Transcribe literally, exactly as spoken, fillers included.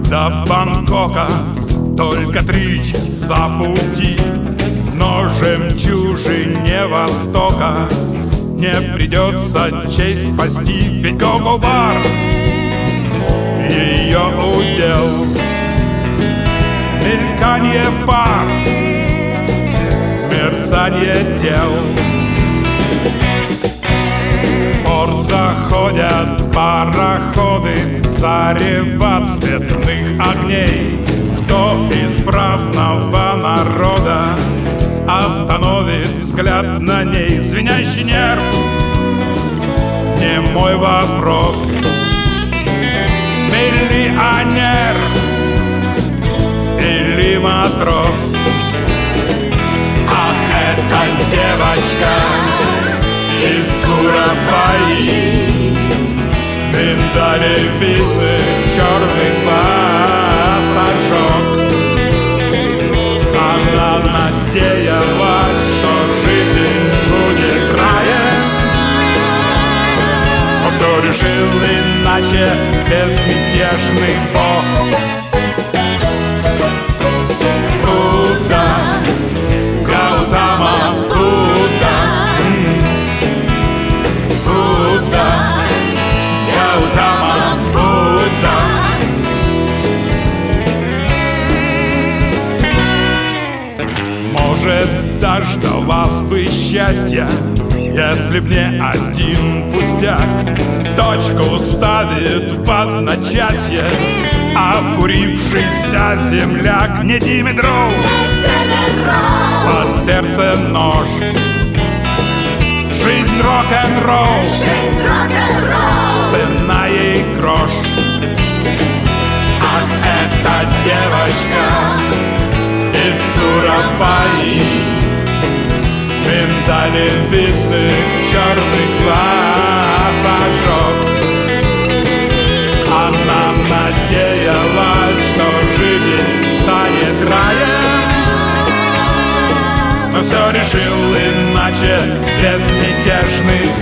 До Бангкока только три часа пути, но жемчужине Востока не придется честь спасти, ведь Коко-бар ее удел. Мельканье пар, мерцанье тел. В порт заходят пароходы, зарева цветных огней. Кто из праздного народа остановит взгляд на ней? Звенящий нерв, не мой вопрос. Миллионер или матрос? Ах, эта девочка из Сурабаи, миндалевидный черный пассажок. Она надеялась, что жизнь будет раем, но все решил иначе безмятежный Бог. Будда, Гаутама, Будда, Будда, Гаутама, Будда. Может, дождалась бы счастья, если б не один пустяк. Дочку ставит в одночасье обкурившийся земляк. Не Димитров, под сердце нож. Жизнь рок-н-ролл, цена ей грош. Ах, эта девочка из Сурабаи, миндалевидный черный пассажок. Она надеялась, что жизнь станет раем, но все решил иначе безмятежный